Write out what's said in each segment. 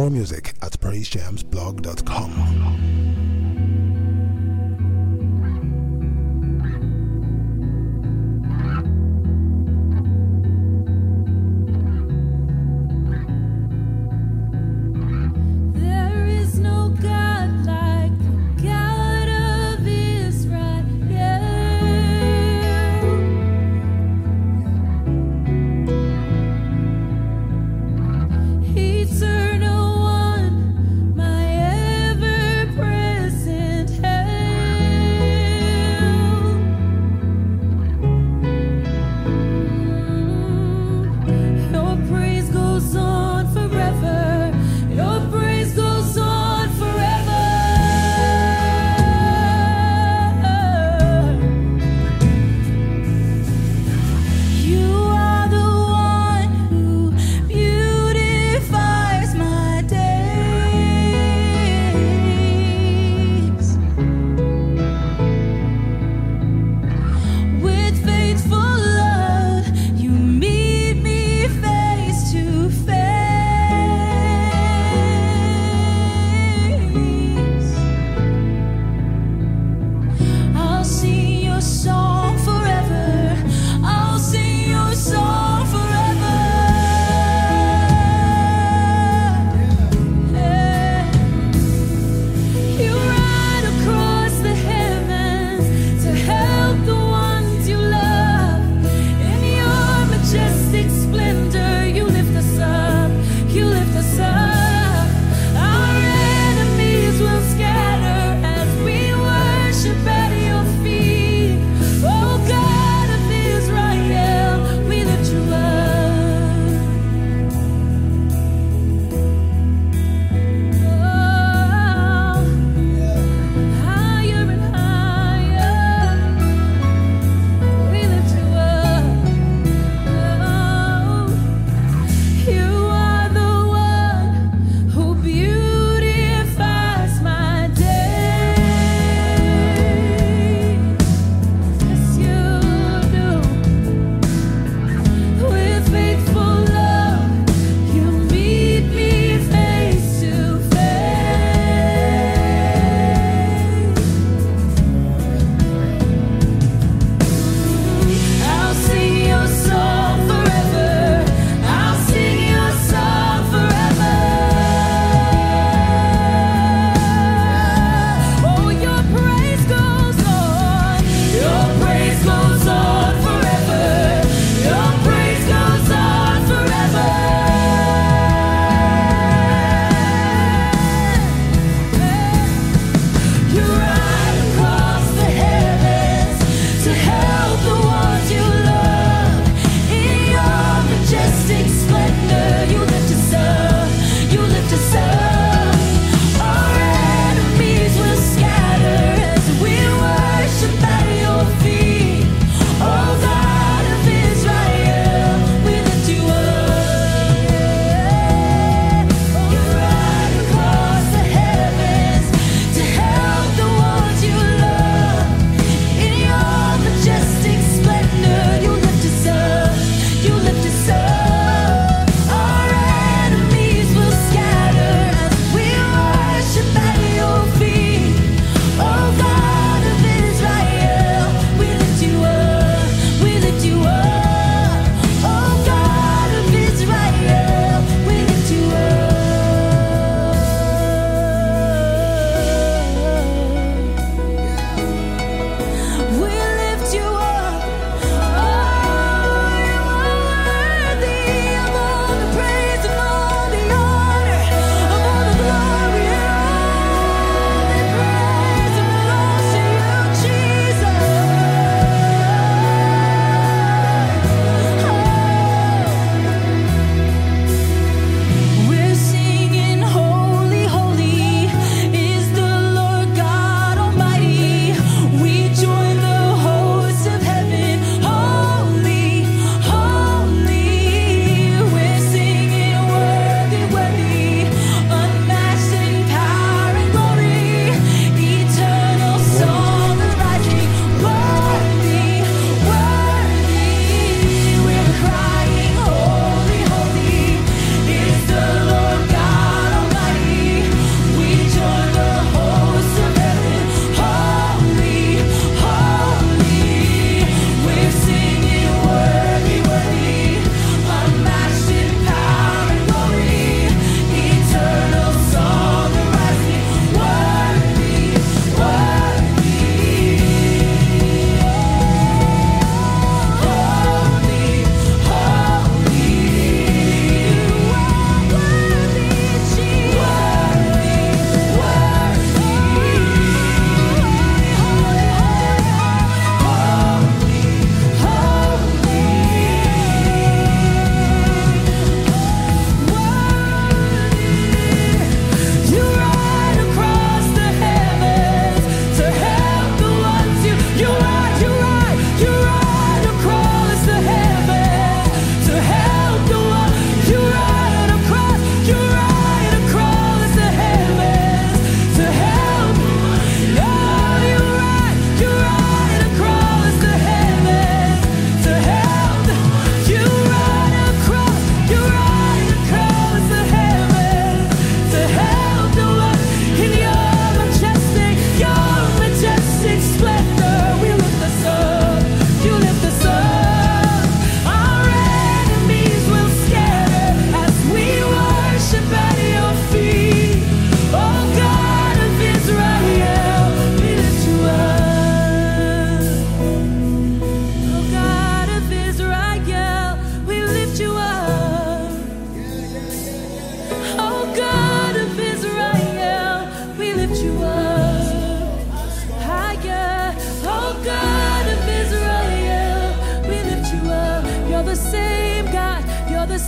more music at praisejamsblog.com. Eternal one, my ever present.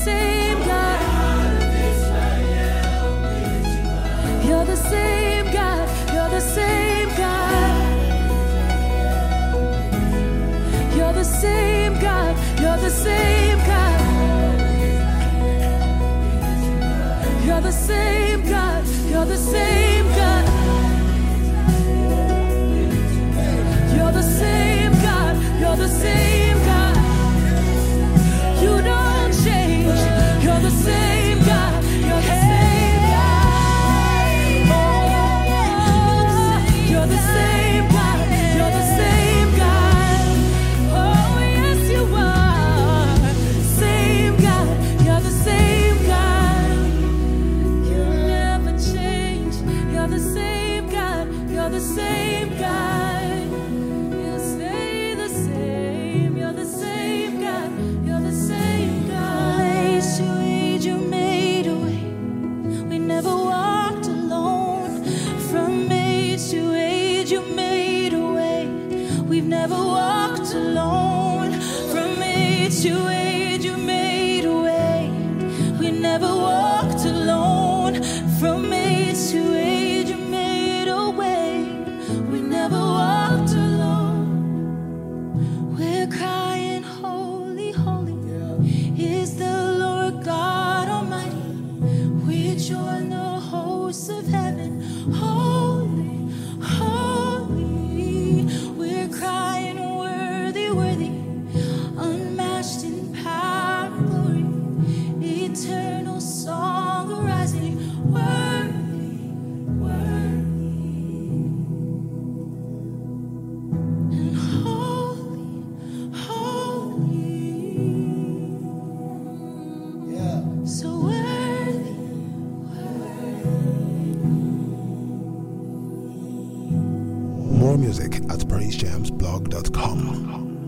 same God. You're the same God. You're the same God. You're the same God. You're the same God. You're the same God. You're the same God. You're the same God. You're the same God. You don't change. You're the same God. You're the same God. Oh, you're the same God. You're the same God. Oh, yes, you are. Same God. You're the same God. You never change. You're the same God. You're the same God. You stay the same. You're the same God. You're the same God. Age to age, you made a way. We never walked alone. From age to age, you made a way. We've never walked alone. From age to age, you made a way. We never walked alone. From age to age, you made a way. We never walked alone. We're crying, holy, holy is the Lord God Almighty. We join the hosts of heaven. Holy, holy. We're crying, worthy, worthy, unmatched in power and glory. Eternal song arising. Worthy, worthy, and holy, holy. So worthy, More music at praisejamsblog.com.